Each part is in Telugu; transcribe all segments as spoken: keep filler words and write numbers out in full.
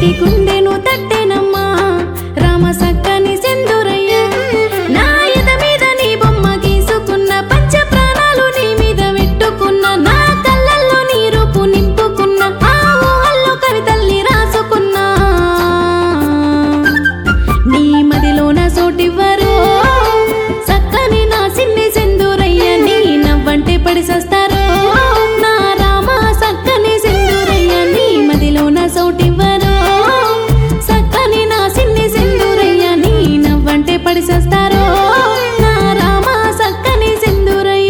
కోటి గుండెను తట్టెనమ్మా రామ సక్కని సింధూరయ్య నా ఎద మీద నీ బొమ్మ గీసుకున్న పంచ ప్రాణాలు నీ మీద పెట్టుకున్న నా కళ్ళల్లో నీ రూపు నింపుకున్న ఆ ఊహల్లో కవితల్ని రాసుకున్నా నీ మదిలోన సోటివ్వరు సక్కని నా సిన్ని సింధూరయ్య నీ నవ్వంటే పడి సస్తారు నా రామ సక్కని సింధూరయ్య నీ మదిలోన సోటివ్వరు సక్కని నా సిన్ని సింధూరయ్య నీ నవ్వంటే పడి సస్తారు నా రామ సక్కని సింధూరయ్య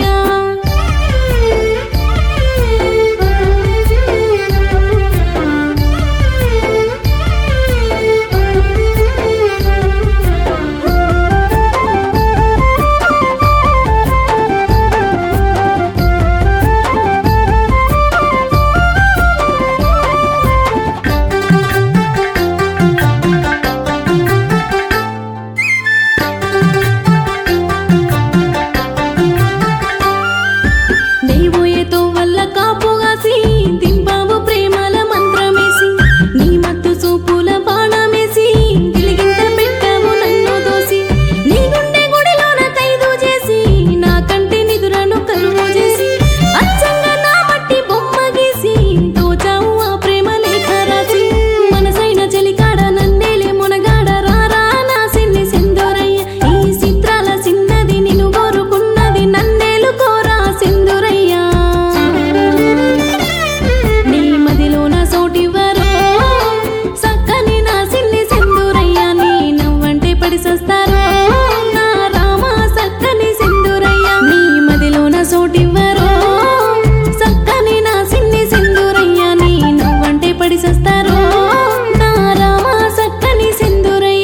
నీవోయేతో వల్ల కాపుగాసి దింపావు ప్రేమల మంత్రమేసి నీ మత్తు చూపుల బాణమేసి గిలిగింత పెట్టావు నన్ను దోసి నీ గుండె గుడిలోన ఖైదు చేసి నా కంటి నిదురను కరువు చేసి అచ్చంగా నా మట్టి బొమ్మ గీసి దోచావు ఆ ప్రేమ లేఖ రాసి మనసైన చెలికాడ నన్నేలే మునగాడ రారా నా సిన్ని సింధూరయ్య ఈ చిత్రాల సిన్నది నిన్ను కోరుకున్నది నన్నేలు కోరా సింధూరయ్య నీ మదిలోన సోటివ్వరు సక్కని నా సిన్ని సింధూరయ్య నీ నవ్వంటే పడి సస్తారు నా రామ సక్కని సింధూరయ్య నీ మదిలోన సోటివ్వరు సక్కని నా సిన్ని సింధూరయ్య నీ నవ్వంటే పడి సస్తారు నా రామ సక్కని సింధూరయ్య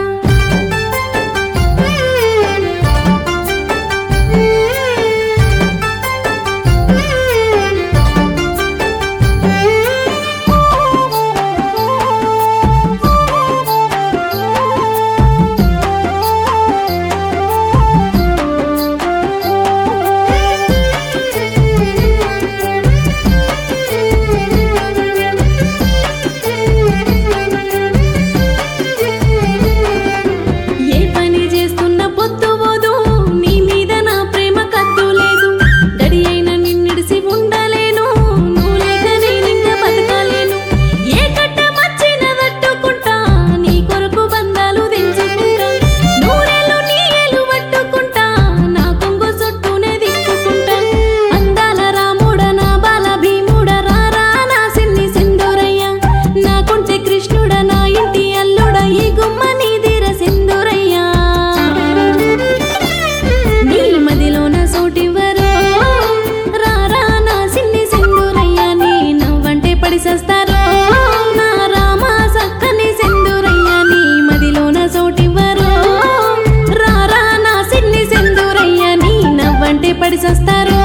ఏ పని చేస్తున్న పొత్తు పోదు నీ మీద నా ప్రేమ కద్దు లేదు గడి అయినా నిన్నిడిసి ఉండలేను నువ్వు లేక నేనింక బతకలేను ఏ కట్ట మచ్చిన తట్టుకుంటా నీ కొరకు బంధాలు తెంచుకుంటా నూరేళ్ళు నీ ఏలు పట్టుకుంటా నా కొంగు చుట్టూనే దిక్కుకుంటా అందాల రాముడ నా బాల భీముడ రారా నా సిన్ని సింధూరయ్య నా కొంచె కృష్ణుడ నా ఇంటి అల్లుడ ఈ గుమ్మ నీదిర సింధూరయ్య నీ మదిలోన సోటివ్వరు రారా నా సిన్ని సింధూరయ్య నీ నవ్వంటే పడి సస్తారు నా రామ సక్కని సింధూరయ్య నీ మదిలోన సోటివ్వరు రారా నా సిన్ని సింధూరయ్య నీ నవ్వంటే పడి సస్తారు